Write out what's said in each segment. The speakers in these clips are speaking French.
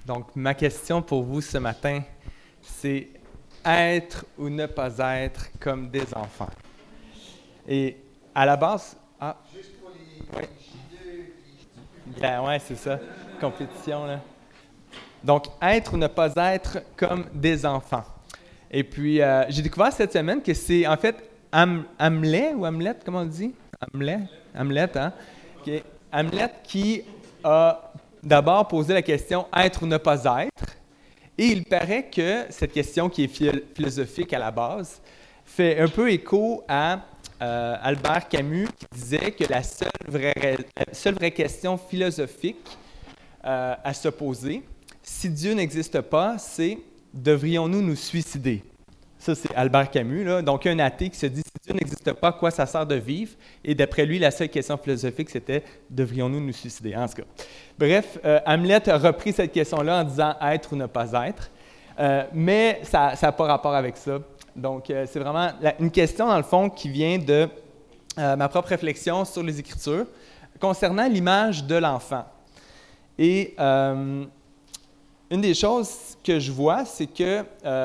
Donc, ma question pour vous ce matin, c'est être ou ne pas être comme des enfants. Et à la base, Juste pour les ouais, J2 qui... ouais, c'est ça, compétition là. Donc, être ou ne pas être comme des enfants. Et puis, j'ai découvert cette semaine que c'est en fait Hamlet ou Hamlet, comment on dit? Hamlet, hein? Okay. Hamlet qui a d'abord posé la question être ou ne pas être. Et il paraît que cette question qui est philosophique à la base fait un peu écho à Albert Camus qui disait que la seule vraie question philosophique à se poser, si Dieu n'existe pas, c'est devrions-nous nous suicider? Ça, c'est Albert Camus, là. Donc, un athée qui se dit, si Dieu n'existe pas, à quoi ça sert de vivre? Et d'après lui, la seule question philosophique, c'était, devrions-nous nous suicider? En tout cas. Bref, Hamlet a repris cette question-là en disant être ou ne pas être. Mais ça n'a pas rapport avec ça. Donc, c'est vraiment une question, dans le fond, qui vient de ma propre réflexion sur les Écritures concernant l'image de l'enfant. Et une des choses que je vois, c'est que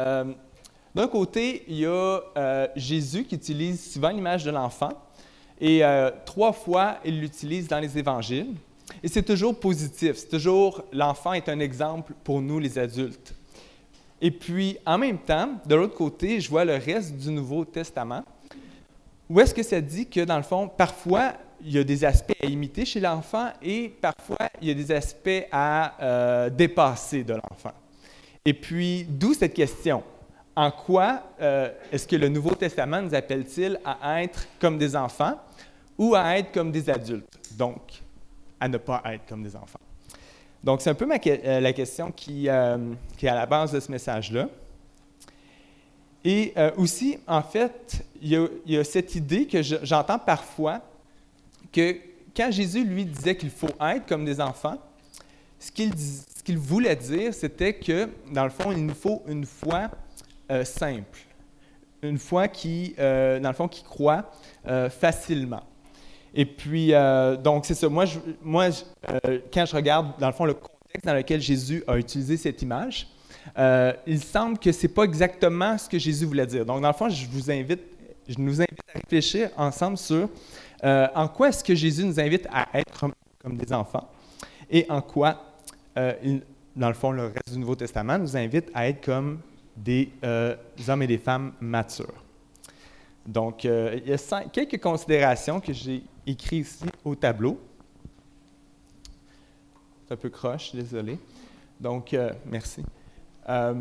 d'un côté, il y a Jésus qui utilise souvent l'image de l'enfant et 3 fois, il l'utilise dans les évangiles. Et c'est toujours positif, c'est toujours l'enfant est un exemple pour nous les adultes. Et puis, en même temps, de l'autre côté, je vois le reste du Nouveau Testament, où est-ce que ça dit que, dans le fond, parfois, il y a des aspects à imiter chez l'enfant et parfois, il y a des aspects à dépasser de l'enfant. Et puis, d'où cette question. En quoi est-ce que le Nouveau Testament nous appelle-t-il à être comme des enfants ou à être comme des adultes? Donc, à ne pas être comme des enfants. Donc, c'est un peu la question qui est à la base de ce message-là. Et aussi, en fait, il y a cette idée que j'entends parfois que quand Jésus, lui, disait qu'il faut être comme des enfants, ce qu'il voulait dire, c'était que, dans le fond, il nous faut une foi simple, une foi qui, dans le fond, qui croit facilement. Et puis, donc, c'est ça. Moi, quand je regarde, dans le fond, le contexte dans lequel Jésus a utilisé cette image, il semble que ce n'est pas exactement ce que Jésus voulait dire. Donc, dans le fond, je nous invite à réfléchir ensemble sur en quoi est-ce que Jésus nous invite à être comme des enfants et en quoi, dans le fond, le reste du Nouveau Testament nous invite à être comme des hommes et des femmes matures. Donc, il y a quelques considérations que j'ai écrites ici au tableau. C'est un peu croche, désolé. Donc, merci. Là,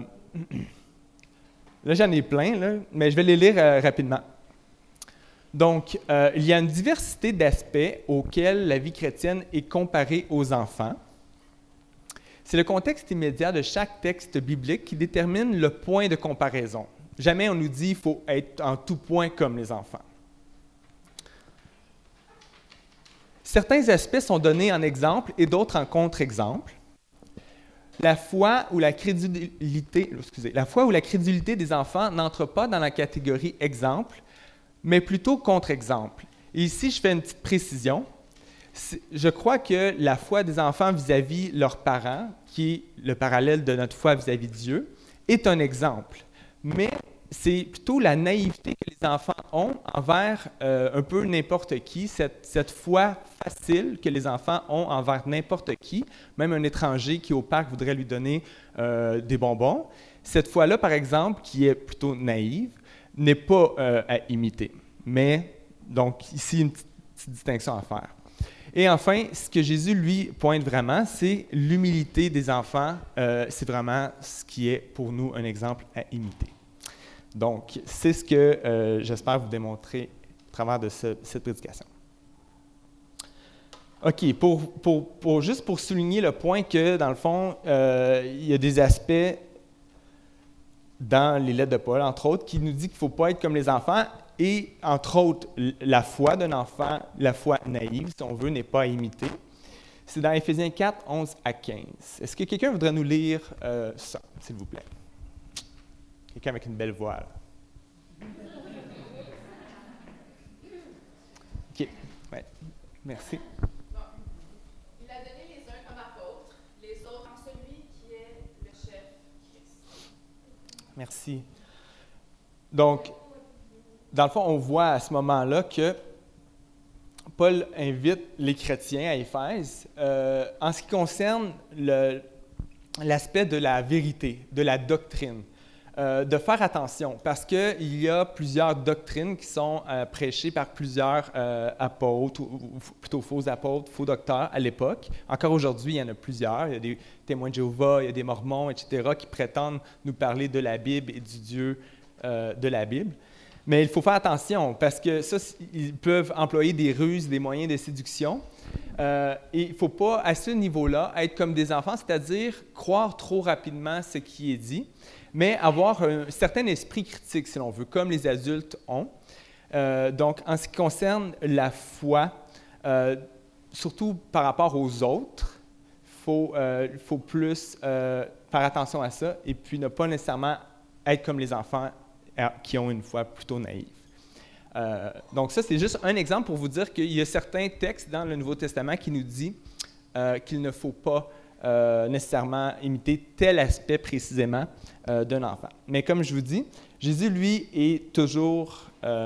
j'en ai plein, là, mais je vais les lire rapidement. Donc, il y a une diversité d'aspects auxquels la vie chrétienne est comparée aux enfants. C'est le contexte immédiat de chaque texte biblique qui détermine le point de comparaison. Jamais on nous dit qu'il faut être en tout point comme les enfants. Certains aspects sont donnés en exemple et d'autres en contre-exemple. La foi ou la crédulité des enfants n'entre pas dans la catégorie exemple, mais plutôt contre-exemple. Et ici, je fais une petite précision. Je crois que la foi des enfants vis-à-vis leurs parents, qui est le parallèle de notre foi vis-à-vis de Dieu, est un exemple. Mais c'est plutôt la naïveté que les enfants ont envers un peu n'importe qui, cette foi facile que les enfants ont envers n'importe qui, même un étranger qui au parc voudrait lui donner des bonbons. Cette foi-là, par exemple, qui est plutôt naïve, n'est pas à imiter. Mais, donc, ici, une petite distinction à faire. Et enfin, ce que Jésus, lui, pointe vraiment, c'est l'humilité des enfants. C'est vraiment ce qui est pour nous un exemple à imiter. Donc, c'est ce que j'espère vous démontrer à travers de cette prédication. OK, juste pour souligner le point que, dans le fond, il y a des aspects dans les lettres de Paul, entre autres, qui nous dit qu'il ne faut pas être comme les enfants. Et, entre autres, la foi d'un enfant, la foi naïve, si on veut, n'est pas à imiter. C'est dans Éphésiens 4, 11 à 15. Est-ce que quelqu'un voudrait nous lire ça, s'il vous plaît? Quelqu'un avec une belle voix, là. OK, ouais. Merci. Bon. Il a donné les uns comme apôtres, les autres en celui qui est Merci. Donc, dans le fond, on voit à ce moment-là que Paul invite les chrétiens à Éphèse en ce qui concerne l'aspect de la vérité, de la doctrine, de faire attention parce qu'il y a plusieurs doctrines qui sont prêchées par plusieurs apôtres, ou plutôt faux apôtres, faux docteurs à l'époque. Encore aujourd'hui, il y en a plusieurs. Il y a des témoins de Jéhovah, il y a des mormons, etc., qui prétendent nous parler de la Bible et du Dieu de la Bible. Mais il faut faire attention parce que ça, ils peuvent employer des ruses, des moyens de séduction. Et il ne faut pas, à ce niveau-là, être comme des enfants, c'est-à-dire croire trop rapidement ce qui est dit, mais avoir un certain esprit critique, si l'on veut, comme les adultes ont. Donc, en ce qui concerne la foi, surtout par rapport aux autres, il faut plus faire attention à ça et puis ne pas nécessairement être comme les enfants qui ont une foi plutôt naïve. Donc ça, c'est juste un exemple pour vous dire qu'il y a certains textes dans le Nouveau Testament qui nous disent qu'il ne faut pas nécessairement imiter tel aspect précisément d'un enfant. Mais comme je vous dis, Jésus, lui, est toujours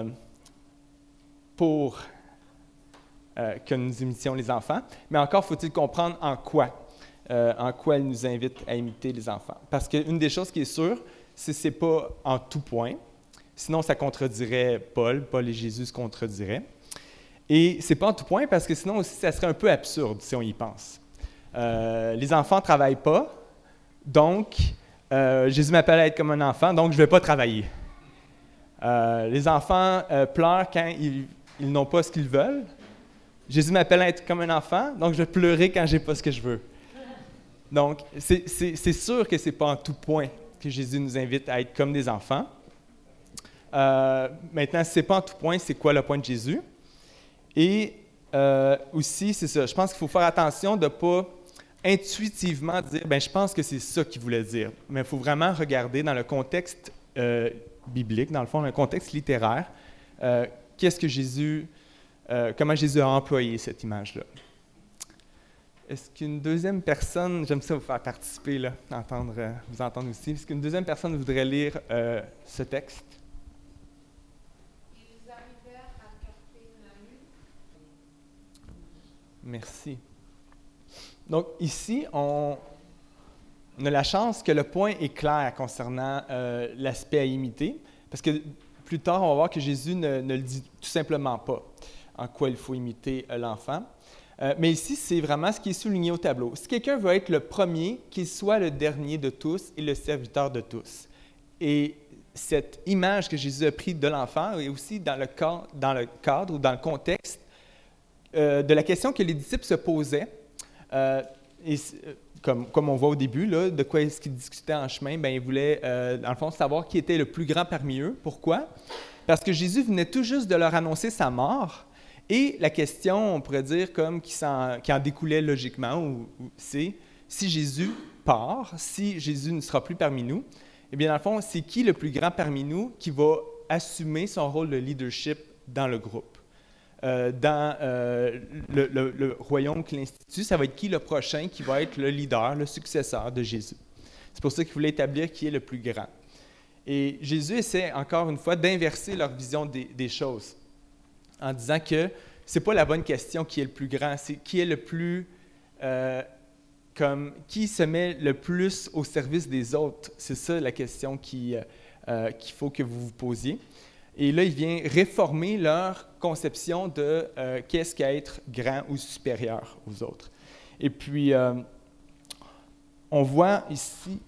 pour que nous imitions les enfants, mais encore faut-il comprendre en quoi il nous invite à imiter les enfants. Parce qu'une des choses qui est sûre, c'est que ce n'est pas en tout point. Sinon, ça contredirait Paul et Jésus se contrediraient. Et ce n'est pas en tout point parce que sinon aussi, ça serait un peu absurde si on y pense. Les enfants ne travaillent pas, donc Jésus m'appelle à être comme un enfant, donc je ne vais pas travailler. Les enfants pleurent quand ils n'ont pas ce qu'ils veulent. Jésus m'appelle à être comme un enfant, donc je vais pleurer quand je n'ai pas ce que je veux. Donc, c'est sûr que ce n'est pas en tout point que Jésus nous invite à être comme des enfants. Maintenant, si ce n'est pas en tout point, c'est quoi le point de Jésus? Et aussi, c'est ça, je pense qu'il faut faire attention de ne pas intuitivement dire « je pense que c'est ça qu'il voulait dire ». Mais il faut vraiment regarder dans le contexte biblique, dans le fond, dans le contexte littéraire, comment Jésus a employé cette image-là. Est-ce qu'une deuxième personne, j'aime ça vous faire participer, là, vous entendre aussi, est-ce qu'une deuxième personne voudrait lire ce texte? Ils arrivèrent à Capharnaüm. Merci. Donc ici, on a la chance que le point est clair concernant l'aspect à imiter, parce que plus tard, on va voir que Jésus ne le dit tout simplement pas en quoi il faut imiter l'enfant. Mais ici, c'est vraiment ce qui est souligné au tableau. Si quelqu'un veut être le premier, qu'il soit le dernier de tous et le serviteur de tous. Et cette image que Jésus a prise de l'enfant est aussi dans le cadre ou dans le contexte de la question que les disciples se posaient. Comme on voit au début, là, de quoi est-ce qu'ils discutaient en chemin? Ils voulaient, dans le fond, savoir qui était le plus grand parmi eux. Pourquoi? Parce que Jésus venait tout juste de leur annoncer sa mort. Et la question, on pourrait dire, comme qui en découlait logiquement, c'est si Jésus part, si Jésus ne sera plus parmi nous, eh bien, dans le fond, c'est qui le plus grand parmi nous qui va assumer son rôle de leadership dans le groupe? Dans le royaume qu'il institue, ça va être qui le prochain qui va être le leader, le successeur de Jésus? C'est pour ça qu'il voulait établir qui est le plus grand. Et Jésus essaie, encore une fois, d'inverser leur vision des choses, en disant que ce n'est pas la bonne question qui est le plus grand, c'est qui est le plus, qui se met le plus au service des autres. C'est ça la question qu'il faut que vous vous posiez. Et là, il vient réformer leur conception de qu'est-ce qu'être grand ou supérieur aux autres. Et puis, on voit ici...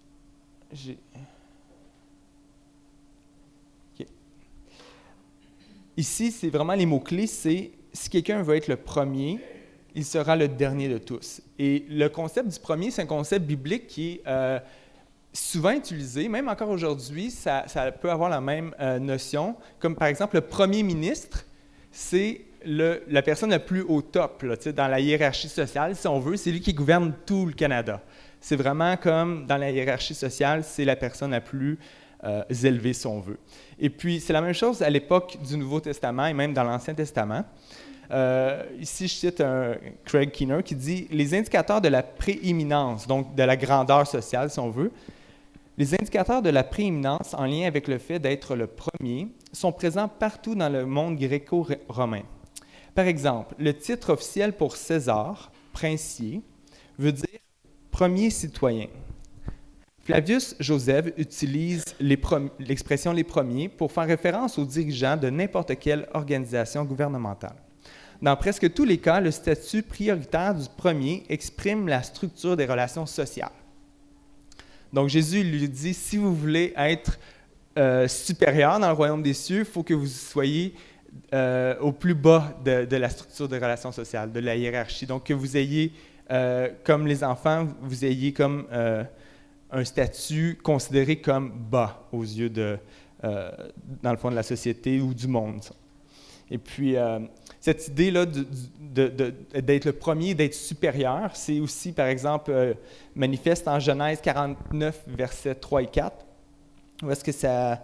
Ici, c'est vraiment les mots-clés, c'est si quelqu'un veut être le premier, il sera le dernier de tous. Et le concept du premier, c'est un concept biblique qui est souvent utilisé, même encore aujourd'hui, ça peut avoir la même notion, comme par exemple le premier ministre, c'est la personne la plus au top, là, dans la hiérarchie sociale, si on veut, c'est lui qui gouverne tout le Canada. C'est vraiment comme dans la hiérarchie sociale, c'est la personne la plus élevée, si on veut. Et puis, c'est la même chose à l'époque du Nouveau Testament et même dans l'Ancien Testament. Ici, je cite Craig Keener qui dit « Les indicateurs de la prééminence, donc de la grandeur sociale, si on veut, Les indicateurs de la prééminence en lien avec le fait d'être le premier sont présents partout dans le monde gréco-romain. Par exemple, le titre officiel pour César, princier, veut dire premier citoyen. Flavius Joseph utilise l'expression les premiers pour faire référence aux dirigeants de n'importe quelle organisation gouvernementale. Dans presque tous les cas, le statut prioritaire du premier exprime la structure des relations sociales. Donc Jésus lui dit, si vous voulez être supérieur dans le royaume des cieux, il faut que vous soyez au plus bas de la structure des relations sociales, de la hiérarchie. Donc que vous ayez, comme les enfants, vous ayez comme un statut considéré comme bas aux yeux dans le fond de la société ou du monde. Et puis, cette idée-là d'être le premier, d'être supérieur, c'est aussi, par exemple, manifeste en Genèse 49, versets 3 et 4, où est-ce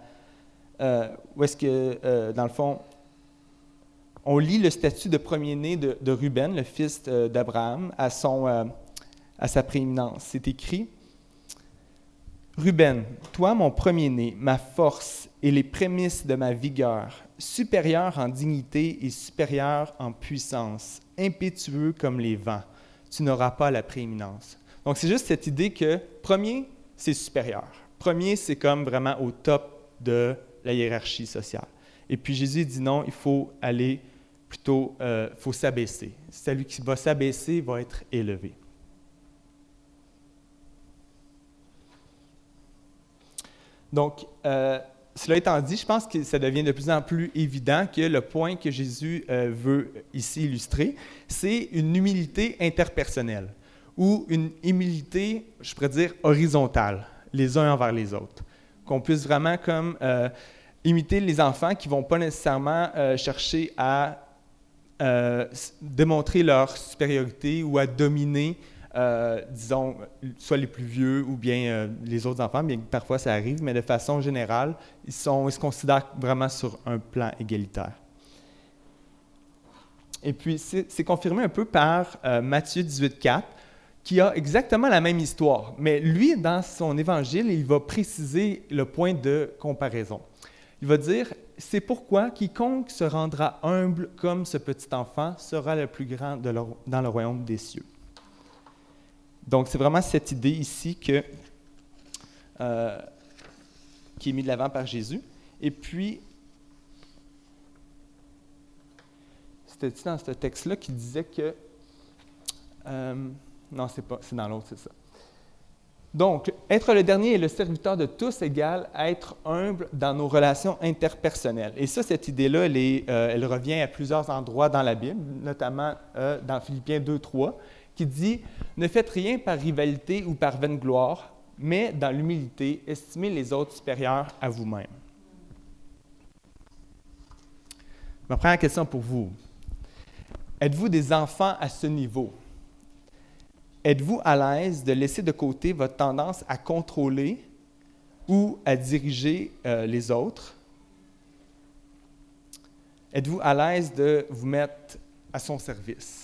que, dans le fond, on lit le statut de premier-né de Ruben, le fils d'Abraham, à sa prééminence. C'est écrit: « Ruben, toi mon premier-né, ma force et les prémices de ma vigueur, supérieur en dignité et supérieur en puissance, impétueux comme les vents, tu n'auras pas la prééminence. » Donc, c'est juste cette idée que premier, c'est supérieur. Premier, c'est comme vraiment au top de la hiérarchie sociale. Et puis Jésus dit non, il faut aller plutôt, faut s'abaisser. Celui qui va s'abaisser va être élevé. Donc, cela étant dit, je pense que ça devient de plus en plus évident que le point que Jésus veut ici illustrer, c'est une humilité interpersonnelle ou une humilité, je pourrais dire, horizontale, les uns envers les autres. Qu'on puisse vraiment comme imiter les enfants qui ne vont pas nécessairement chercher à démontrer leur supériorité ou à dominer disons, soit les plus vieux ou bien les autres enfants, bien que parfois ça arrive, mais de façon générale, ils se considèrent vraiment sur un plan égalitaire. Et puis, c'est confirmé un peu par Matthieu 18,4, qui a exactement la même histoire, mais lui, dans son évangile, il va préciser le point de comparaison. Il va dire, « C'est pourquoi quiconque se rendra humble comme ce petit enfant sera le plus grand dans le royaume des cieux. » Donc, c'est vraiment cette idée ici qui est mise de l'avant par Jésus. Et puis, c'était dans ce texte-là qui disait que... non, c'est dans l'autre, c'est ça. Donc, être le dernier et le serviteur de tous égale être humble dans nos relations interpersonnelles. Et ça, cette idée-là, elle revient à plusieurs endroits dans la Bible, notamment dans Philippiens 2:3, qui dit « Ne faites rien par rivalité ou par vaine gloire, mais dans l'humilité, estimez les autres supérieurs à vous-même. » Ma première question pour vous. Êtes-vous des enfants à ce niveau? Êtes-vous à l'aise de laisser de côté votre tendance à contrôler ou à diriger les autres? Êtes-vous à l'aise de vous mettre à son service?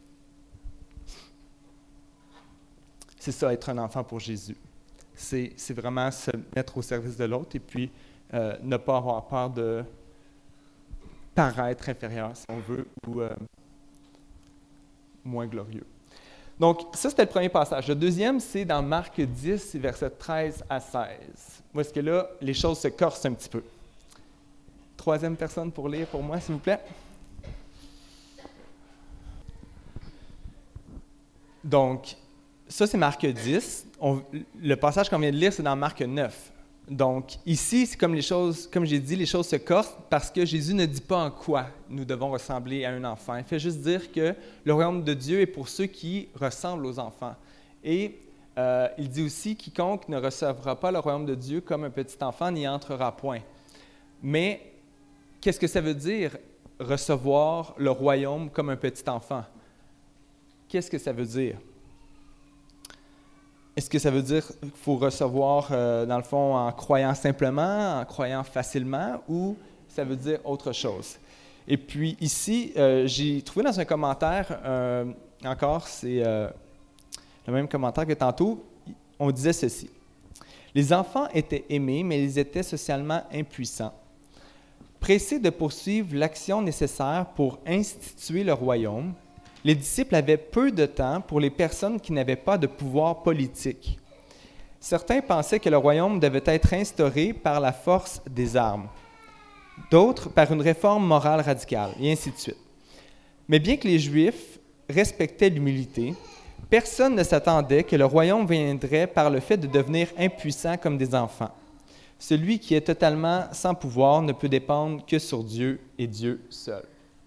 C'est ça, être un enfant pour Jésus. C'est vraiment se mettre au service de l'autre et puis ne pas avoir peur de paraître inférieur, si on veut, ou moins glorieux. Donc, ça, c'était le premier passage. Le deuxième, c'est dans Marc 10, versets 13 à 16. Où est-ce que là, les choses se corsent un petit peu. Troisième personne pour lire pour moi, s'il vous plaît. Donc, ça, c'est Marc 10. Le passage qu'on vient de lire, c'est dans Marc 9. Donc, ici, c'est comme j'ai dit, les choses se corsent parce que Jésus ne dit pas en quoi nous devons ressembler à un enfant. Il fait juste dire que le royaume de Dieu est pour ceux qui ressemblent aux enfants. Et il dit aussi, quiconque ne recevra pas le royaume de Dieu comme un petit enfant n'y entrera point. Mais, qu'est-ce que ça veut dire, recevoir le royaume comme un petit enfant? Qu'est-ce que ça veut dire? Est-ce que ça veut dire qu'il faut recevoir, dans le fond, en croyant simplement, en croyant facilement, ou ça veut dire autre chose? Et puis ici, j'ai trouvé dans un commentaire, encore, c'est le même commentaire que tantôt, on disait ceci. Les enfants étaient aimés, mais ils étaient socialement impuissants. Pressés de poursuivre l'action nécessaire pour instituer le royaume, les disciples avaient peu de temps pour les personnes qui n'avaient pas de pouvoir politique. Certains pensaient que le royaume devait être instauré par la force des armes, d'autres par une réforme morale radicale, et ainsi de suite. Mais bien que les Juifs respectaient l'humilité, personne ne s'attendait que le royaume viendrait par le fait de devenir impuissant comme des enfants. Celui qui est totalement sans pouvoir ne peut dépendre que sur Dieu et Dieu seul.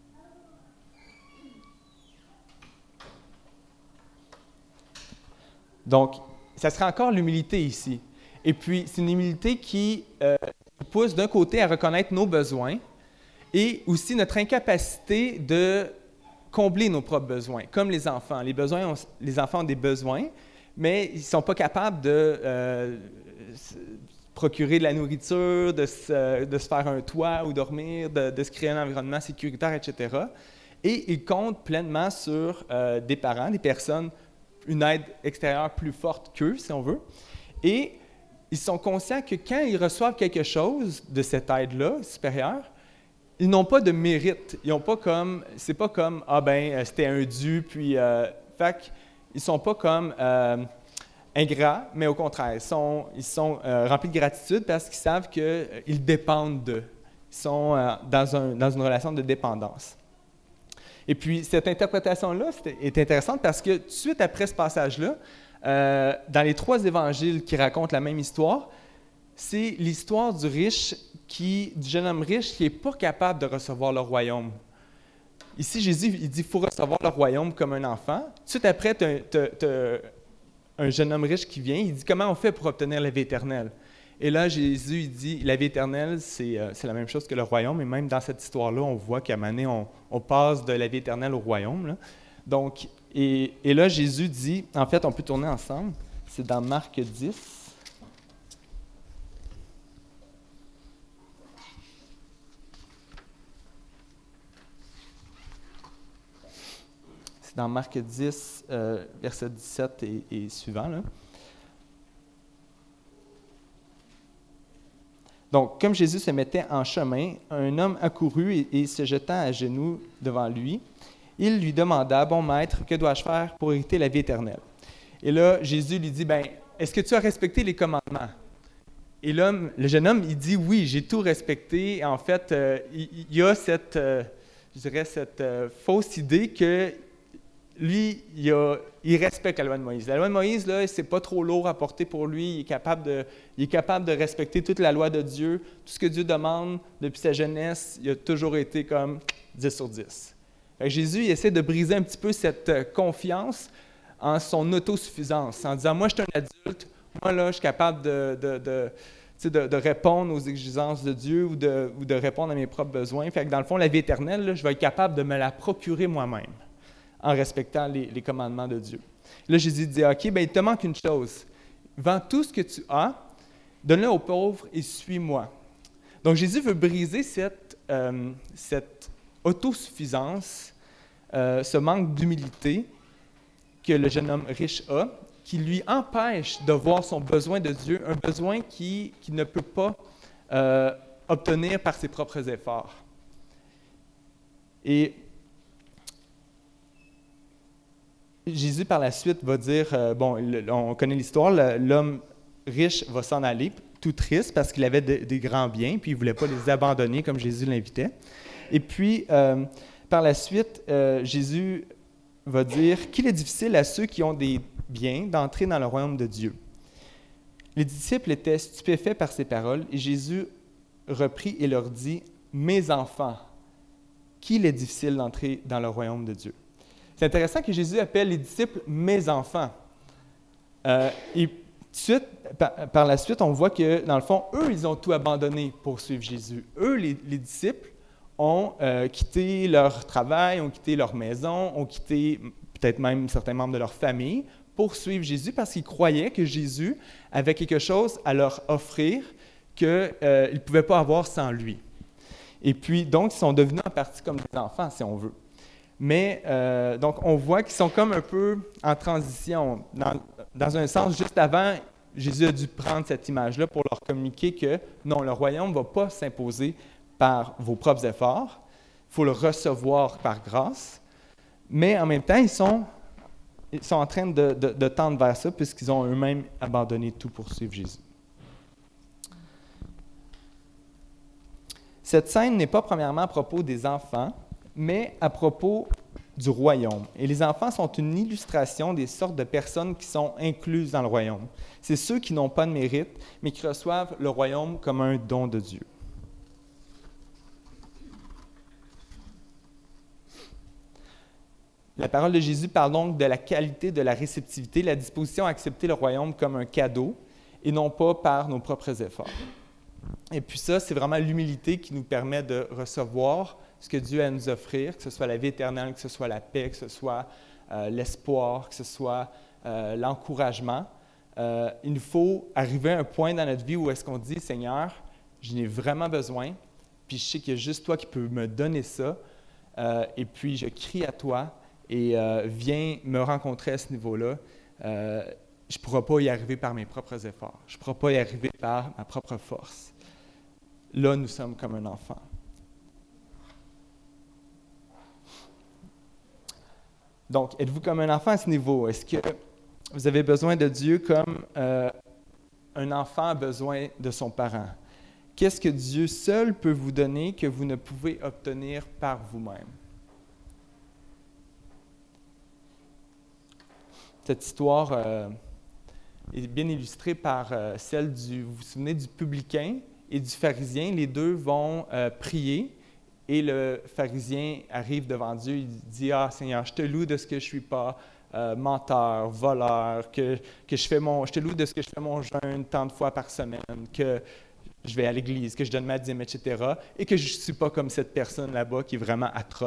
Donc, ça serait encore l'humilité ici. Et puis, c'est une humilité qui pousse d'un côté à reconnaître nos besoins et aussi notre incapacité de combler nos propres besoins, comme les enfants. Les enfants ont des besoins, mais ils ne sont pas capables de procurer de la nourriture, de se faire un toit ou dormir, de se créer un environnement sécuritaire, etc. Et ils comptent pleinement sur des parents, des personnes, une aide extérieure plus forte qu'eux, si on veut. Et ils sont conscients que quand ils reçoivent quelque chose de cette aide-là, supérieure, ils n'ont pas de mérite. Ils n'ont pas comme, c'est pas comme, c'était un dû, puis, ils sont pas comme ingrats, mais au contraire, ils sont remplis de gratitude parce qu'ils savent qu'ils dépendent d'eux. Ils sont dans une relation de dépendance. Et puis, cette interprétation-là est intéressante parce que tout de suite après ce passage-là, dans les 3 évangiles qui racontent la même histoire, c'est l'histoire du jeune homme riche qui n'est pas capable de recevoir le royaume. Ici, Jésus, il dit qu'il faut recevoir le royaume comme un enfant. Tout de suite après, tu as un jeune homme riche qui vient, il dit comment on fait pour obtenir la vie éternelle. Et là, Jésus, il dit la vie éternelle, c'est la même chose que le royaume. Et même dans cette histoire-là, on voit qu'à un moment donné, on passe de la vie éternelle au royaume, là. Donc, et là, Jésus dit, en fait, on peut tourner ensemble, c'est dans Marc 10. C'est dans Marc 10, verset 17 et suivant, là. Donc, comme Jésus se mettait en chemin, un homme accourut et se jetant à genoux devant lui, il lui demanda, « Bon maître, que dois-je faire pour hériter la vie éternelle? » Et là, Jésus lui dit, « Est-ce que tu as respecté les commandements? » Et l'homme, le jeune homme, il dit, « Oui, j'ai tout respecté. » En fait, il y a cette fausse idée que lui, il respecte la loi de Moïse. La loi de Moïse, là, c'est pas trop lourd à porter pour lui. Il est capable de respecter toute la loi de Dieu. Tout ce que Dieu demande depuis sa jeunesse, il a toujours été comme 10 sur 10. Fait que Jésus, il essaie de briser un petit peu cette confiance en son autosuffisance, en disant, moi, je suis un adulte, moi, là, je suis capable de répondre aux exigences de Dieu ou de répondre à mes propres besoins. Fait que dans le fond, la vie éternelle, là, je vais être capable de me la procurer moi-même, en respectant les commandements de Dieu. Là, Jésus dit, OK, il te manque une chose. Vends tout ce que tu as, donne-le aux pauvres et suis-moi. Donc, Jésus veut briser cette autosuffisance, ce manque d'humilité que le jeune homme riche a, qui lui empêche de voir son besoin de Dieu, un besoin qu'il ne peut pas obtenir par ses propres efforts. Et Jésus, par la suite, va dire, on connaît l'histoire, l'homme riche va s'en aller, tout triste, parce qu'il avait des grands biens, puis il ne voulait pas les abandonner comme Jésus l'invitait. Et puis, par la suite, Jésus va dire qu'il est difficile à ceux qui ont des biens d'entrer dans le royaume de Dieu. Les disciples étaient stupéfaits par ces paroles, et Jésus reprit et leur dit, « Mes enfants, qu'il est difficile d'entrer dans le royaume de Dieu. » C'est intéressant que Jésus appelle les disciples « mes enfants ». Et tout de suite, par la suite, on voit que, dans le fond, eux, ils ont tout abandonné pour suivre Jésus. Eux, les disciples, ont quitté leur travail, ont quitté leur maison, ont quitté peut-être même certains membres de leur famille pour suivre Jésus parce qu'ils croyaient que Jésus avait quelque chose à leur offrir qu'ils ne pouvaient pas avoir sans lui. Et puis, donc, ils sont devenus en partie comme des enfants, si on veut. Mais, donc, on voit qu'ils sont comme un peu en transition. Dans un sens, juste avant, Jésus a dû prendre cette image-là pour leur communiquer que non, le royaume ne va pas s'imposer par vos propres efforts, il faut le recevoir par grâce, mais en même temps, ils sont en train de tendre vers ça puisqu'ils ont eux-mêmes abandonné tout pour suivre Jésus. Cette scène n'est pas premièrement à propos des enfants, mais à propos du royaume. Et les enfants sont une illustration des sortes de personnes qui sont incluses dans le royaume. C'est ceux qui n'ont pas de mérite, mais qui reçoivent le royaume comme un don de Dieu. La parole de Jésus parle donc de la qualité de la réceptivité, la disposition à accepter le royaume comme un cadeau et non pas par nos propres efforts. Et puis ça, c'est vraiment l'humilité qui nous permet de recevoir ce que Dieu a à nous offrir, que ce soit la vie éternelle, que ce soit la paix, que ce soit l'espoir, que ce soit l'encouragement. Il nous faut arriver à un point dans notre vie où est-ce qu'on dit « Seigneur, j'en ai vraiment besoin, puis je sais qu'il y a juste toi qui peux me donner ça, et puis je crie à toi, et viens me rencontrer à ce niveau-là. Je ne pourrai pas y arriver par mes propres efforts. Je ne pourrai pas y arriver par ma propre force. » Là, nous sommes comme un enfant. Donc, êtes-vous comme un enfant à ce niveau? Est-ce que vous avez besoin de Dieu comme un enfant a besoin de son parent? Qu'est-ce que Dieu seul peut vous donner que vous ne pouvez obtenir par vous-même? Cette histoire est bien illustrée par celle vous vous souvenez, du publicain et du pharisien. Les deux vont prier et le pharisien arrive devant Dieu. Il dit « Ah Seigneur, je te loue de ce que je ne suis pas menteur, voleur, je te loue de ce que je fais mon jeûne tant de fois par semaine, que je vais à l'église, que je donne ma dîme, etc. et que je ne suis pas comme cette personne là-bas qui est vraiment atroce. »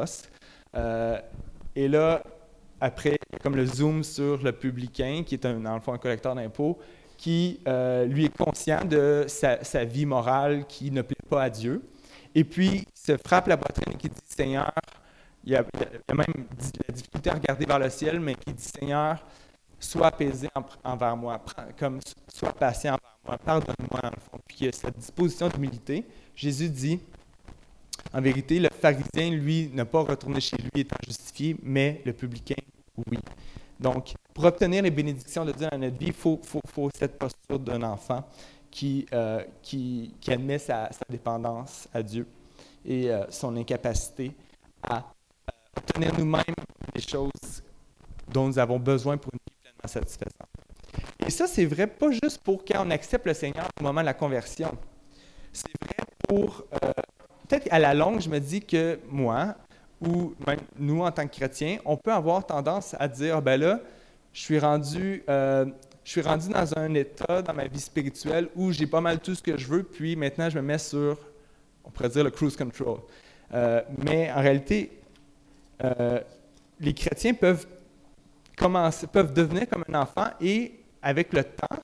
Et là, après, comme le zoom sur le publicain, qui est dans le fond un collecteur d'impôts, qui, lui, est conscient de sa vie morale qui ne plaît pas à Dieu. Et puis, il se frappe la poitrine et qui dit « Seigneur », il a même la difficulté à regarder vers le ciel, mais qui dit « Seigneur, sois apaisé envers moi, sois patient envers moi, pardonne-moi », dans le fond. Puis, il y a cette disposition d'humilité. Jésus dit, en vérité, le pharisien, lui, n'a pas retourné chez lui étant justifié, mais le publicain, oui. Donc, pour obtenir les bénédictions de Dieu dans notre vie, il faut cette posture d'un enfant qui admet sa dépendance à Dieu et son incapacité à obtenir nous-mêmes les choses dont nous avons besoin pour une vie pleinement satisfaisante. Et ça, c'est vrai pas juste pour quand on accepte le Seigneur au moment de la conversion. C'est vrai pour... peut-être à la longue, je me dis que moi, ou même nous en tant que chrétiens, on peut avoir tendance à dire, ben là, je suis rendu dans un état dans ma vie spirituelle où j'ai pas mal tout ce que je veux, puis maintenant je me mets sur, on pourrait dire, le cruise control. Mais en réalité, les chrétiens peuvent devenir comme un enfant et, avec le temps,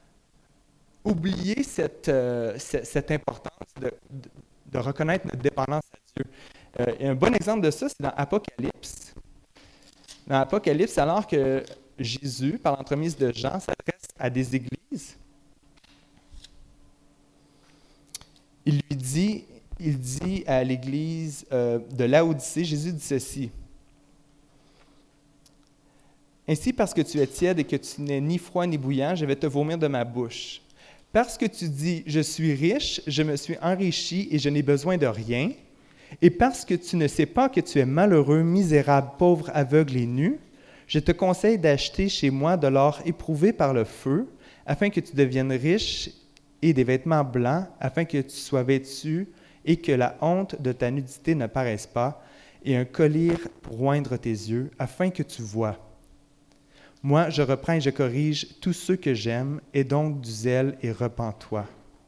oublier cette importance de reconnaître notre dépendance à Dieu. Et un bon exemple de ça, c'est dans Apocalypse. Dans Apocalypse, alors que Jésus, par l'entremise de Jean, s'adresse à des églises, il dit à l'église de Laodicée, Jésus dit ceci. « Ainsi, parce que tu es tiède et que tu n'es ni froid ni bouillant, je vais te vomir de ma bouche. Parce que tu dis, je suis riche, je me suis enrichi et je n'ai besoin de rien, et parce que tu ne sais pas que tu es malheureux, misérable, pauvre, aveugle et nu, je te conseille d'acheter chez moi de l'or éprouvé par le feu, afin que tu deviennes riche, et des vêtements blancs, afin que tu sois vêtu et que la honte de ta nudité ne paraisse pas, et un collier pour oindre tes yeux, afin que tu vois. Moi, je reprends et je corrige tous ceux que j'aime, et donc du zèle et repens-toi. »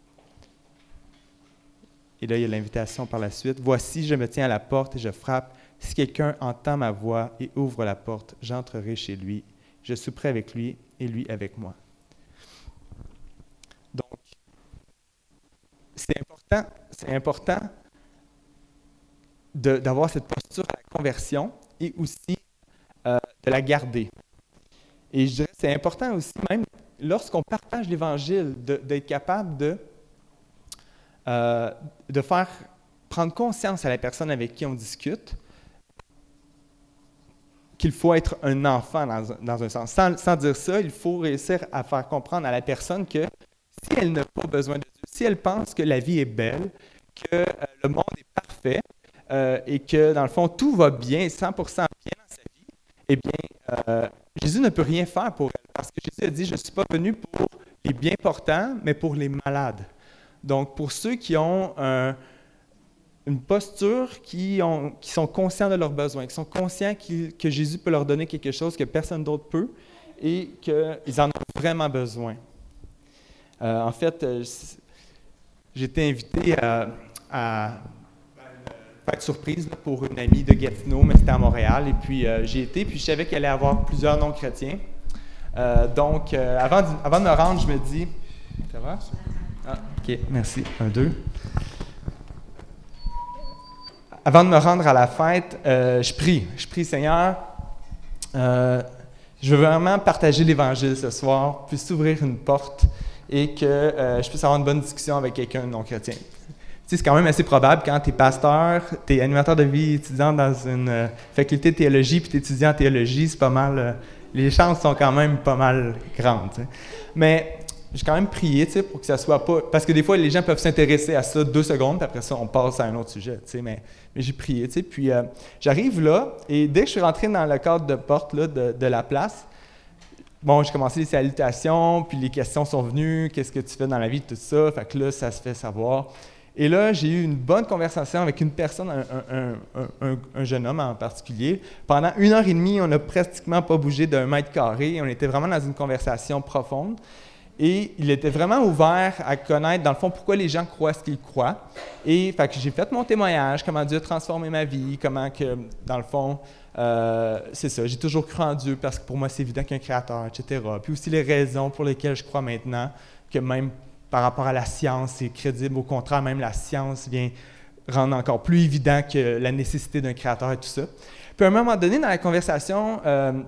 Et là, il y a l'invitation par la suite. « Voici, je me tiens à la porte et je frappe. Si quelqu'un entend ma voix et ouvre la porte, j'entrerai chez lui. Je souperai avec lui et lui avec moi. » Donc, c'est important d'avoir cette posture à la conversion et aussi de la garder. Et je dirais que c'est important aussi, même lorsqu'on partage l'Évangile, d'être capable de faire prendre conscience à la personne avec qui on discute qu'il faut être un enfant dans un sens. Sans dire ça, il faut réussir à faire comprendre à la personne que si elle n'a pas besoin de Dieu, si elle pense que la vie est belle, que le monde est parfait et que, dans le fond, tout va bien, 100% bien dans sa vie, eh bien, Jésus ne peut rien faire pour elle. Parce que Jésus a dit, je ne suis pas venu pour les bien portants, mais pour les malades. Donc, pour ceux qui ont une posture, qui sont conscients de leurs besoins, qui sont conscients que Jésus peut leur donner quelque chose que personne d'autre peut et qu'ils en ont vraiment besoin. En fait, j'ai été invité à une fête surprise pour une amie de Gatineau, mais c'était à Montréal. Et puis, j'y étais, puis je savais qu'il allait y avoir plusieurs non-chrétiens. Donc, avant de me rendre, je me dis... Ça va? Ah, OK, merci. 1, 2. Avant de me rendre à la fête, je prie, Seigneur, je veux vraiment partager l'Évangile ce soir, puis s'ouvrir une porte et que je puisse avoir une bonne discussion avec quelqu'un de non-chrétien. Tu sais, c'est quand même assez probable quand tu es pasteur, tu es animateur de vie étudiant dans une faculté de théologie, puis tu es étudiant en théologie, c'est pas mal, les chances sont quand même pas mal grandes. Tu sais. Mais j'ai quand même prié, tu sais, pour que ça soit pas... Parce que des fois, les gens peuvent s'intéresser à ça 2 secondes, puis après ça, on passe à un autre sujet, tu sais, mais j'ai prié, tu sais. Puis j'arrive là, et dès que je suis rentré dans le cadre de porte là, de la place, bon, j'ai commencé les salutations, puis les questions sont venues, qu'est-ce que tu fais dans la vie, tout ça, fait que là, ça se fait savoir. Et là, j'ai eu une bonne conversation avec une personne, un jeune homme en particulier. Pendant 1h30, on n'a pratiquement pas bougé d'1 mètre carré, on était vraiment dans une conversation profonde. Et il était vraiment ouvert à connaître, dans le fond, pourquoi les gens croient ce qu'ils croient. Et fait que j'ai fait mon témoignage, comment Dieu a transformé ma vie, comment que, dans le fond, c'est ça, j'ai toujours cru en Dieu parce que pour moi, c'est évident qu'il y a un créateur, etc. Puis aussi les raisons pour lesquelles je crois maintenant, que même par rapport à la science, c'est crédible. Au contraire, même la science vient rendre encore plus évident que la nécessité d'un créateur et tout ça. Puis à un moment donné, dans la conversation...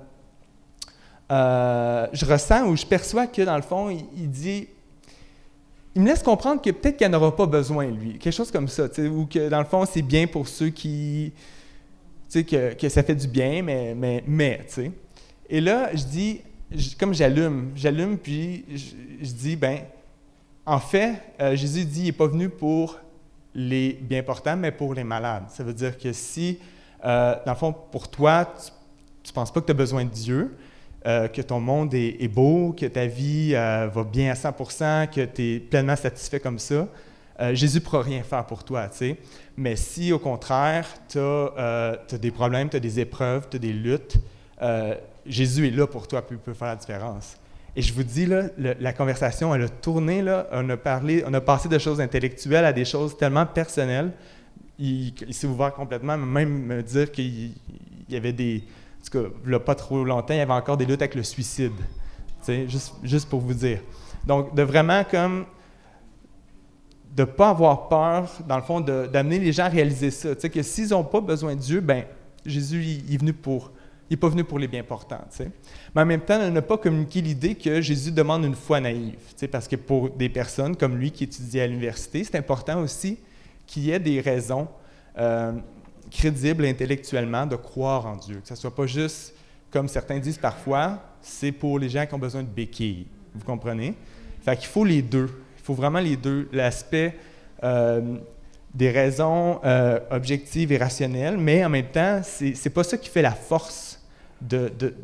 je ressens ou je perçois que, dans le fond, il me laisse comprendre que peut-être qu'il n'en aura pas besoin, lui. Quelque chose comme ça, ou que, dans le fond, c'est bien pour ceux qui... Tu sais, que ça fait du bien, mais tu sais. Et là, je dis, comme j'allume, puis je dis, ben, en fait, Jésus dit, il n'est pas venu pour les bien portants, mais pour les malades. Ça veut dire que si, dans le fond, pour toi, tu ne penses pas que tu as besoin de Dieu, que ton monde est beau, que ta vie va bien à 100%, que tu es pleinement satisfait comme ça, Jésus ne pourra rien faire pour toi, tu sais. Mais si, au contraire, tu as des problèmes, tu as des épreuves, tu as des luttes, Jésus est là pour toi, puis il peut faire la différence. Et je vous dis, là, la conversation, elle a tourné, là, on a passé de choses intellectuelles à des choses tellement personnelles. Il s'est ouvert complètement, même me dire qu'il y avait des... En tout cas, il n'y a pas trop longtemps, il y avait encore des luttes avec le suicide. Tu sais, juste pour vous dire. Donc, de vraiment comme... de ne pas avoir peur, dans le fond, d'amener les gens à réaliser ça. Tu sais, que s'ils n'ont pas besoin de Dieu, bien, Jésus, il n'est pas venu pour les bien portants. Tu sais. Mais en même temps, ne pas communiquer l'idée que Jésus demande une foi naïve. Tu sais, parce que pour des personnes comme lui qui étudient à l'université, c'est important aussi qu'il y ait des raisons crédible intellectuellement de croire en Dieu. Que ce ne soit pas juste, comme certains disent parfois, c'est pour les gens qui ont besoin de béquilles. Vous comprenez? Fait qu'il faut les deux. Il faut vraiment les deux. L'aspect des raisons objectives et rationnelles, mais en même temps, c'est pas ça qui fait la force qui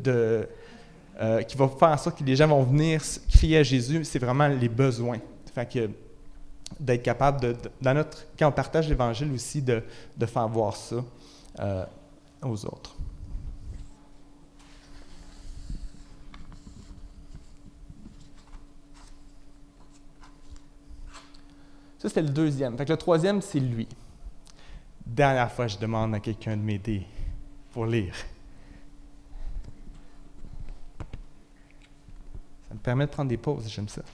va faire en sorte que les gens vont venir crier à Jésus, c'est vraiment les besoins. Fait que d'être capable, quand on partage l'Évangile aussi, de faire voir ça aux autres. Ça, c'était le deuxième. Fait que le troisième, c'est lui. Dernière fois, je demande à quelqu'un de m'aider pour lire. Ça me permet de prendre des pauses, j'aime ça.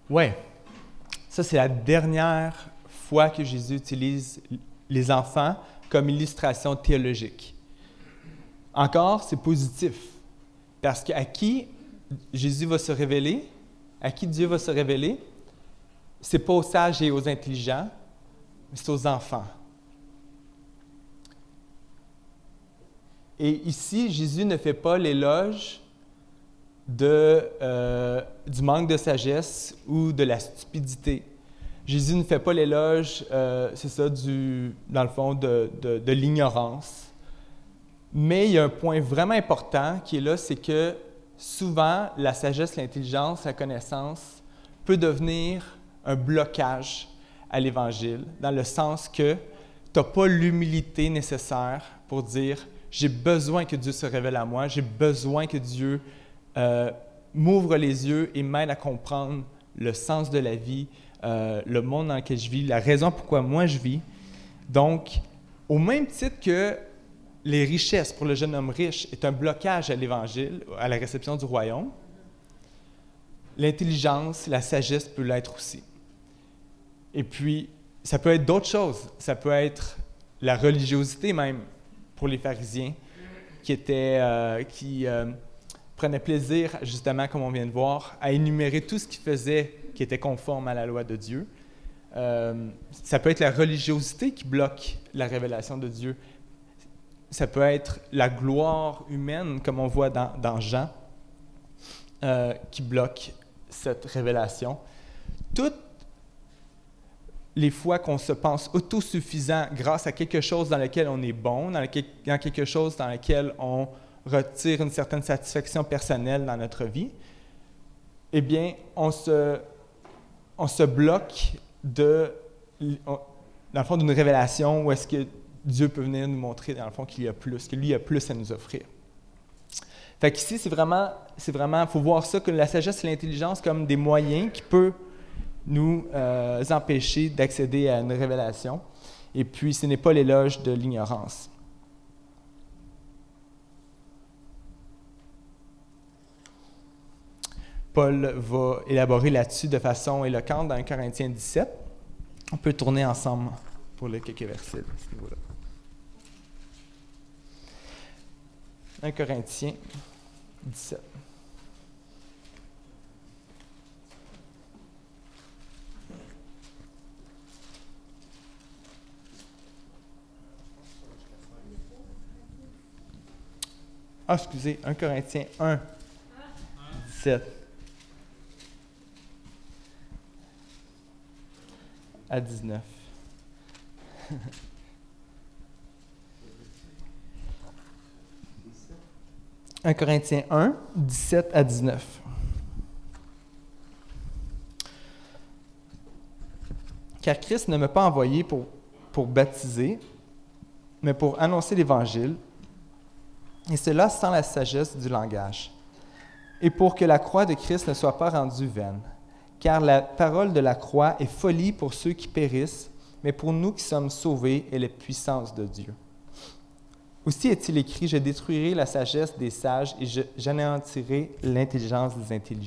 Ouais, ça c'est la dernière fois que Jésus utilise les enfants comme illustration théologique. Encore, c'est positif, parce qu'à qui Jésus va se révéler, à qui Dieu va se révéler, c'est pas aux sages et aux intelligents, mais c'est aux enfants. Et ici, Jésus ne fait pas l'éloge du manque de sagesse ou de la stupidité. Jésus ne fait pas l'éloge, c'est ça, dans le fond, de l'ignorance. Mais il y a un point vraiment important qui est là, c'est que souvent, la sagesse, l'intelligence, la connaissance peut devenir un blocage à l'Évangile, dans le sens que tu n'as pas l'humilité nécessaire pour dire « j'ai besoin que Dieu se révèle à moi, j'ai besoin que Dieu m'ouvre les yeux et m'aide à comprendre le sens de la vie, le monde dans lequel je vis, la raison pourquoi moi je vis. » Donc, au même titre que les richesses pour le jeune homme riche est un blocage à l'Évangile, à la réception du royaume, l'intelligence, la sagesse peut l'être aussi. Et puis, ça peut être d'autres choses. Ça peut être la religiosité même pour les pharisiens qui prenaient plaisir, justement, comme on vient de voir, à énumérer tout ce qu'ils faisaient qui était conforme à la loi de Dieu. Ça peut être la religiosité qui bloque la révélation de Dieu. Ça peut être la gloire humaine, comme on voit dans Jean, qui bloque cette révélation. Toutes les fois qu'on se pense autosuffisant grâce à quelque chose dans lequel on est bon, dans quelque chose dans lequel on retire une certaine satisfaction personnelle dans notre vie, eh bien, on se bloque dans le fond, d'une révélation où est-ce que Dieu peut venir nous montrer, dans le fond, qu'il y a plus, que lui a plus à nous offrir. Fait qu'ici, c'est vraiment, faut voir ça, que la sagesse et l'intelligence comme des moyens qui peuvent nous empêcher d'accéder à une révélation. Et puis, ce n'est pas l'éloge de l'ignorance. Paul va élaborer là-dessus de façon éloquente dans 1 Corinthiens 17. On peut tourner ensemble pour les quelques versets à ce niveau-là. 1 Corinthiens 17. Ah, excusez, 1 Corinthiens 1, 17 à 19. 1 Corinthiens 1, 17 à 19. Car Christ ne m'a pas envoyé pour baptiser, mais pour annoncer l'Évangile, et cela sans la sagesse du langage, et pour que la croix de Christ ne soit pas rendue vaine. Car la parole de la croix est folie pour ceux qui périssent, mais pour nous qui sommes sauvés, elle est puissance de Dieu. Aussi est-il écrit, « Je détruirai la sagesse des sages et j'anéantirai l'intelligence des intelligents. »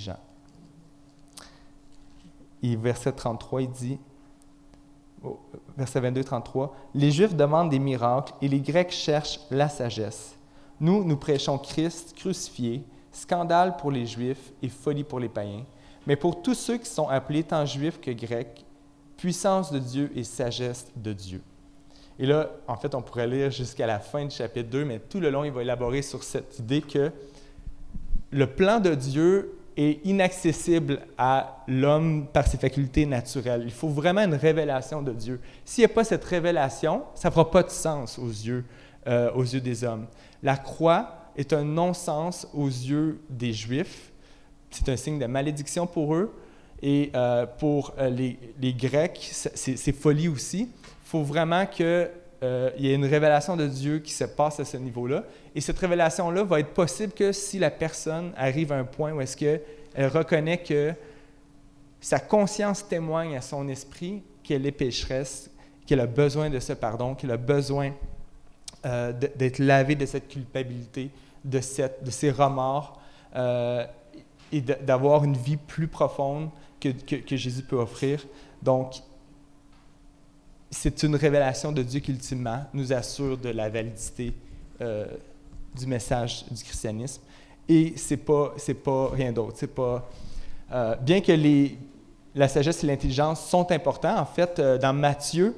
Et verset 33, il dit, verset 22-33, « Les Juifs demandent des miracles et les Grecs cherchent la sagesse. Nous prêchons Christ crucifié, scandale pour les Juifs et folie pour les païens. Mais pour tous ceux qui sont appelés tant juifs que grecs, puissance de Dieu et sagesse de Dieu. » Et là, en fait, on pourrait lire jusqu'à la fin du chapitre 2, mais tout le long, il va élaborer sur cette idée que le plan de Dieu est inaccessible à l'homme par ses facultés naturelles. Il faut vraiment une révélation de Dieu. S'il n'y a pas cette révélation, ça ne fera pas de sens aux yeux des hommes. La croix est un non-sens aux yeux des Juifs. C'est un signe de malédiction pour eux. Et pour les Grecs, c'est folie aussi. Il faut vraiment qu'il y ait une révélation de Dieu qui se passe à ce niveau-là. Et cette révélation-là va être possible que si la personne arrive à un point où est-ce qu'elle reconnaît que sa conscience témoigne à son esprit qu'elle est pécheresse, qu'elle a besoin de ce pardon, qu'elle a besoin d'être lavée de cette culpabilité, de ces remords, et d'avoir une vie plus profonde que Jésus peut offrir. Donc, c'est une révélation de Dieu qui, ultimement, nous assure de la validité du message du christianisme. Et c'est pas rien d'autre. C'est pas, bien que la sagesse et l'intelligence sont importants, en fait, dans Matthieu,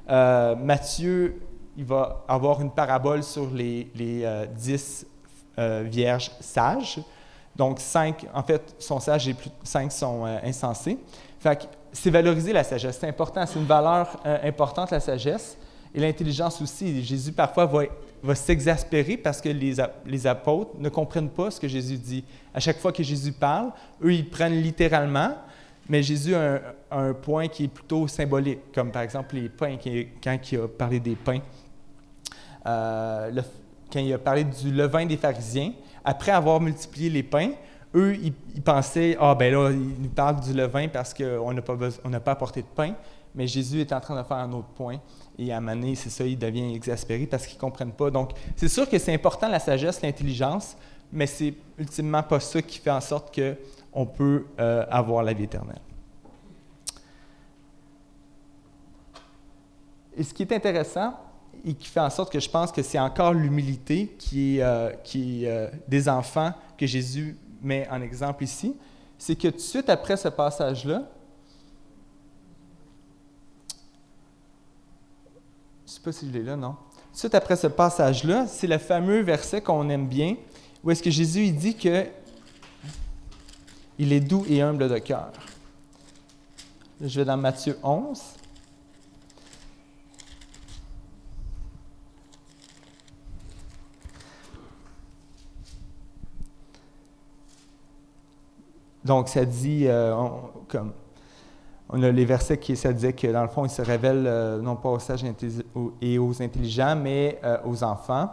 il va avoir une parabole sur les 10 vierges sages. Donc, 5, en fait, sont sages et 5 sont insensés. Fait que c'est valoriser la sagesse. C'est important, c'est une valeur importante, la sagesse. Et l'intelligence aussi. Jésus, parfois, va s'exaspérer parce que les apôtres ne comprennent pas ce que Jésus dit. À chaque fois que Jésus parle, eux, ils prennent littéralement, mais Jésus a un point qui est plutôt symbolique, comme par exemple les pains, quand il a parlé des pains. Quand il a parlé du levain des pharisiens, après avoir multiplié les pains, eux, ils pensaient, ben là, il nous parle du levain parce qu'on n'a pas apporté de pain, mais Jésus est en train de faire un autre point. Et à un moment donné, c'est ça, il devient exaspéré parce qu'ils ne comprennent pas. Donc, c'est sûr que c'est important, la sagesse, l'intelligence, mais c'est ultimement pas ça qui fait en sorte qu'on peut avoir la vie éternelle. Et ce qui est intéressant, et qui fait en sorte que je pense que c'est encore l'humilité qui est des enfants que Jésus met en exemple ici, c'est que tout de suite après ce passage-là, je ne sais pas si je l'ai là, non? Tout de suite après ce passage-là, c'est le fameux verset qu'on aime bien, où est-ce que Jésus il dit que il est doux et humble de cœur. Là, je vais dans Matthieu 11. Donc, ça dit, on a les versets ça disait que dans le fond, il se révèle non pas aux sages et aux intelligents, mais aux enfants.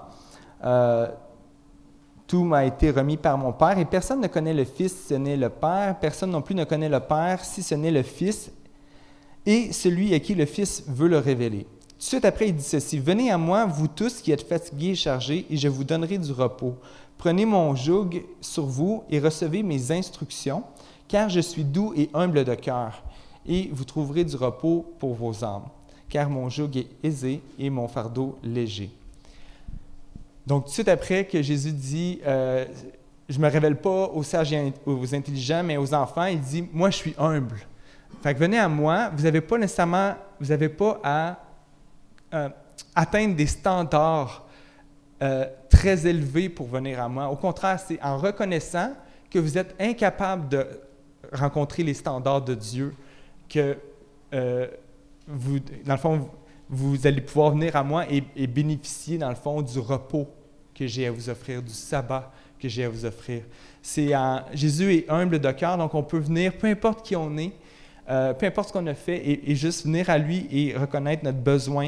Tout m'a été remis par mon Père, et personne ne connaît le Fils si ce n'est le Père, personne non plus ne connaît le Père si ce n'est le Fils, et celui à qui le Fils veut le révéler. Tout de suite après, il dit ceci: « Venez à moi, vous tous qui êtes fatigués et chargés, et je vous donnerai du repos. Prenez mon joug sur vous et recevez mes instructions, car je suis doux et humble de cœur, et vous trouverez du repos pour vos âmes, car mon joug est aisé et mon fardeau léger. » Donc, tout de suite après que Jésus dit « Je ne me révèle pas aux sages et aux intelligents, mais aux enfants », il dit « Moi, je suis humble. » Fait que venez à moi, vous n'avez pas à atteindre des standards très élevés pour venir à moi. Au contraire, c'est en reconnaissant que vous êtes incapable de rencontrer les standards de Dieu que vous, dans le fond, vous allez pouvoir venir à moi et bénéficier, dans le fond, du repos que j'ai à vous offrir, du sabbat que j'ai à vous offrir. Jésus est humble de cœur, donc on peut venir, peu importe qui on est, peu importe ce qu'on a fait, et juste venir à lui et reconnaître notre besoin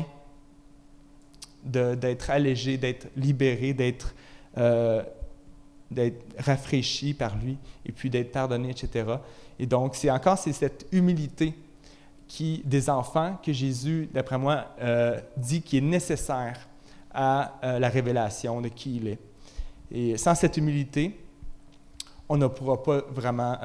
d'être allégé, d'être libéré, d'être rafraîchi par lui, et puis d'être pardonné, etc. Et donc, c'est cette humilité des enfants que Jésus, d'après moi, dit qui est nécessaire à la révélation de qui il est. Et sans cette humilité, on ne pourra pas vraiment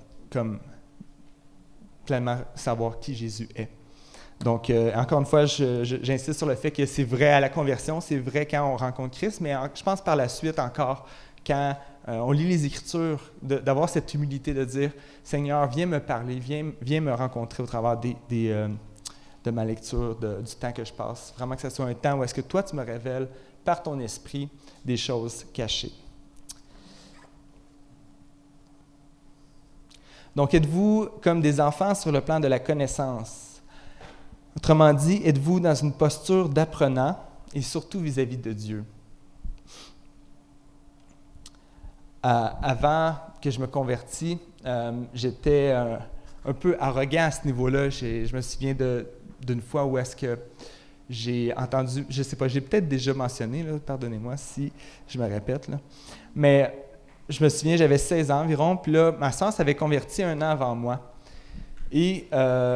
pleinement savoir qui Jésus est. Donc, encore une fois, j'insiste sur le fait que c'est vrai à la conversion, c'est vrai quand on rencontre Christ, mais je pense par la suite encore, quand on lit les Écritures, d'avoir cette humilité de dire « Seigneur, viens me parler, viens me rencontrer au travers de ma lecture, du temps que je passe. » Vraiment que ce soit un temps où est-ce que toi, tu me révèles par ton esprit des choses cachées. Donc, êtes-vous comme des enfants sur le plan de la connaissance? Autrement dit, êtes-vous dans une posture d'apprenant et surtout vis-à-vis de Dieu? Avant que je me convertisse, j'étais un peu arrogant à ce niveau-là. Je me souviens d'une fois où est-ce que j'ai entendu, je ne sais pas, j'ai peut-être déjà mentionné, là, pardonnez-moi si je me répète, là, mais je me souviens, j'avais 16 ans environ, puis là, ma sœur s'avait converti 1 an avant moi. Et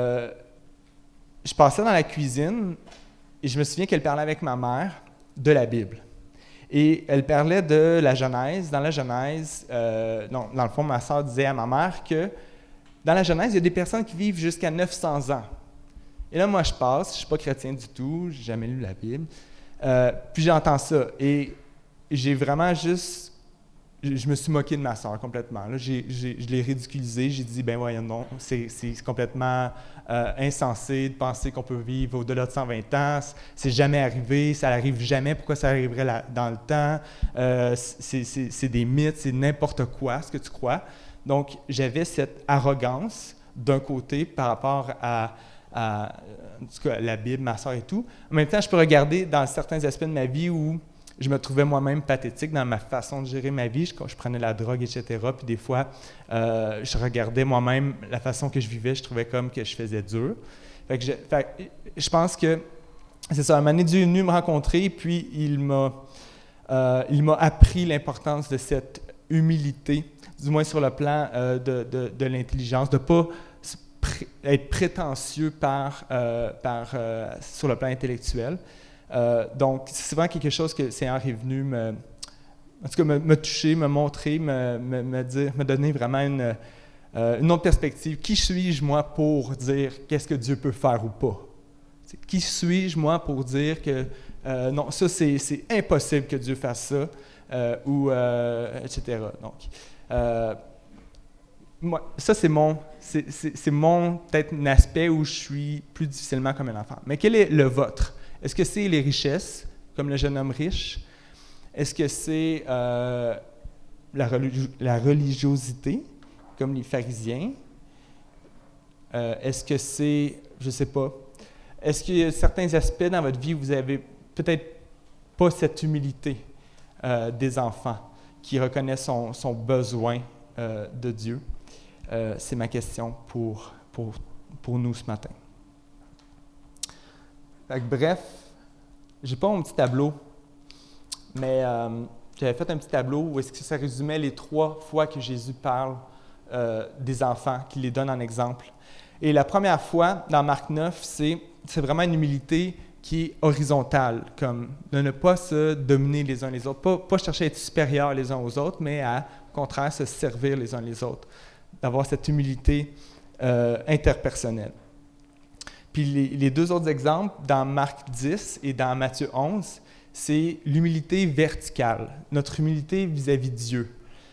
je passais dans la cuisine et je me souviens qu'elle parlait avec ma mère de la Bible. Et elle parlait de la Genèse. Dans la Genèse, dans le fond, ma sœur disait à ma mère que dans la Genèse, il y a des personnes qui vivent jusqu'à 900 ans. Et là, moi, je passe, je ne suis pas chrétien du tout, je n'ai jamais lu la Bible, puis j'entends ça. Et j'ai vraiment juste... Je me suis moqué de ma sœur complètement. Là, je l'ai ridiculisé. J'ai dit, ben voyons, non, c'est complètement insensé de penser qu'on peut vivre au-delà de 120 ans. C'est jamais arrivé, ça n'arrive jamais. Pourquoi ça arriverait dans le temps? C'est des mythes, c'est n'importe quoi, ce que tu crois. Donc, j'avais cette arrogance d'un côté par rapport à en tout cas, la Bible, ma sœur et tout. En même temps, je peux regarder dans certains aspects de ma vie où je me trouvais moi-même pathétique dans ma façon de gérer ma vie. Je prenais la drogue, etc. Puis des fois, je regardais moi-même la façon que je vivais. Je trouvais comme que je faisais dur. Fait que je pense que c'est ça. Un moment donné, Dieu est venu me rencontrer, puis il m'a appris l'importance de cette humilité, du moins sur le plan de l'intelligence, de ne pas être prétentieux sur le plan intellectuel. Donc, c'est vraiment quelque chose que le Seigneur est venu me toucher, me montrer, me donner vraiment une autre perspective. Qui suis-je, moi, pour dire qu'est-ce que Dieu peut faire ou pas? Qui suis-je, moi, pour dire que non, ça, c'est impossible que Dieu fasse ça, etc. Donc, moi, ça, c'est mon peut-être un aspect où je suis plus difficilement comme un enfant. Mais quel est le vôtre? Est-ce que c'est les richesses, comme le jeune homme riche? Est-ce que c'est la religiosité, comme les pharisiens? Est-ce que c'est, je ne sais pas, est-ce qu'il y a certains aspects dans votre vie où vous n'avez peut-être pas cette humilité des enfants qui reconnaissent son besoin de Dieu? C'est ma question pour nous ce matin. Fait que, bref, j'ai pas mon petit tableau, mais j'avais fait un petit tableau où est-ce que ça résumait les 3 fois que Jésus parle des enfants, qu'il les donne en exemple. Et la première fois, dans Marc 9, c'est vraiment une humilité qui est horizontale, comme de ne pas se dominer les uns les autres, pas chercher à être supérieur les uns aux autres, mais au contraire, se servir les uns les autres, d'avoir cette humilité interpersonnelle. Puis les 2 autres exemples, dans Marc 10 et dans Matthieu 11, c'est l'humilité verticale, notre humilité vis-à-vis de Dieu,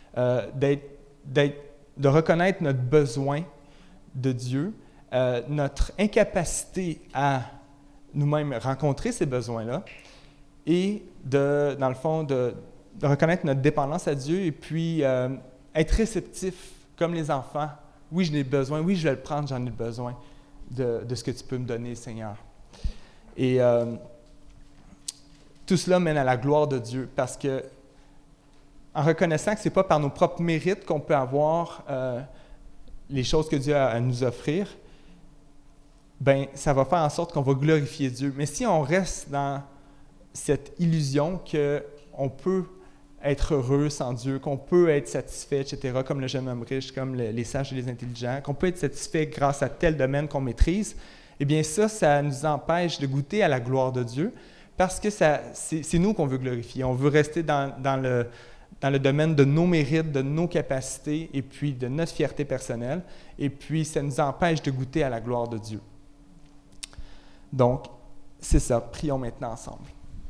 de reconnaître notre besoin de Dieu, notre incapacité à nous-mêmes rencontrer ces besoins-là, et dans le fond, de reconnaître notre dépendance à Dieu et puis être réceptif comme les enfants. Oui, je n'ai besoin, oui, je vais le prendre, j'en ai besoin de ce que tu peux me donner, Seigneur. Et tout cela mène à la gloire de Dieu, parce que en reconnaissant que ce n'est pas par nos propres mérites qu'on peut avoir les choses que Dieu a à nous offrir, ben ça va faire en sorte qu'on va glorifier Dieu. Mais si on reste dans cette illusion qu'on peut être heureux sans Dieu, qu'on peut être satisfait, etc., comme le jeune homme riche, comme les sages et les intelligents, qu'on peut être satisfait grâce à tel domaine qu'on maîtrise, eh bien ça nous empêche de goûter à la gloire de Dieu, parce que c'est nous qu'on veut glorifier. On veut rester dans le domaine de nos mérites, de nos capacités, et puis de notre fierté personnelle, et puis ça nous empêche de goûter à la gloire de Dieu. Donc, c'est ça. Prions maintenant ensemble.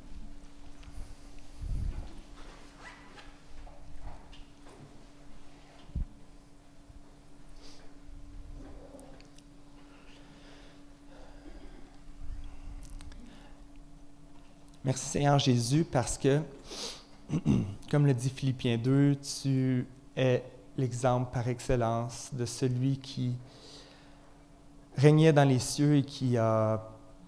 Merci Seigneur Jésus, parce que, comme le dit Philippiens 2, tu es l'exemple par excellence de celui qui régnait dans les cieux et qui a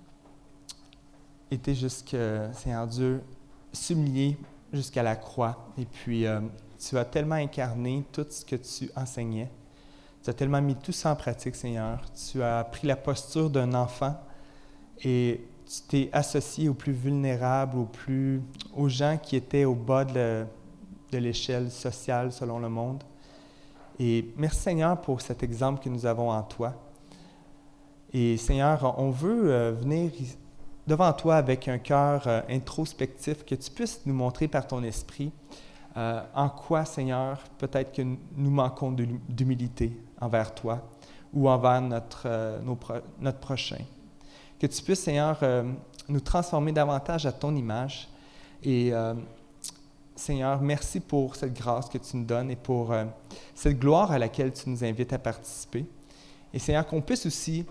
été Seigneur Dieu, s'humilier jusqu'à la croix. Et puis, tu as tellement incarné tout ce que tu enseignais. Tu as tellement mis tout ça en pratique, Seigneur. Tu as pris la posture d'un enfant et tu t'es associé aux plus vulnérables, aux gens qui étaient au bas de l'échelle sociale selon le monde. Et merci Seigneur pour cet exemple que nous avons en toi. Et Seigneur, on veut venir devant toi avec un cœur introspectif, que tu puisses nous montrer par ton esprit en quoi, Seigneur, peut-être que nous manquons d'humilité envers toi. ou envers notre prochain. Que tu puisses, Seigneur, nous transformer davantage à ton image. Et Seigneur, merci pour cette grâce que tu nous donnes et pour cette gloire à laquelle tu nous invites à participer. Et Seigneur, qu'on puisse aussi,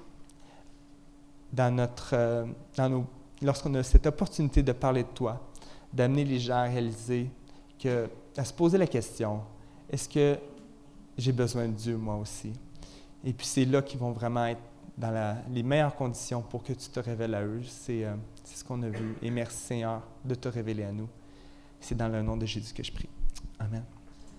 lorsqu'on a cette opportunité de parler de toi, d'amener les gens à réaliser à se poser la question, est-ce que j'ai besoin de Dieu moi aussi? Et puis c'est là qu'ils vont vraiment être dans les meilleures conditions pour que tu te révèles à eux. C'est ce qu'on a vu. Et merci Seigneur de te révéler à nous. C'est dans le nom de Jésus que je prie. Amen.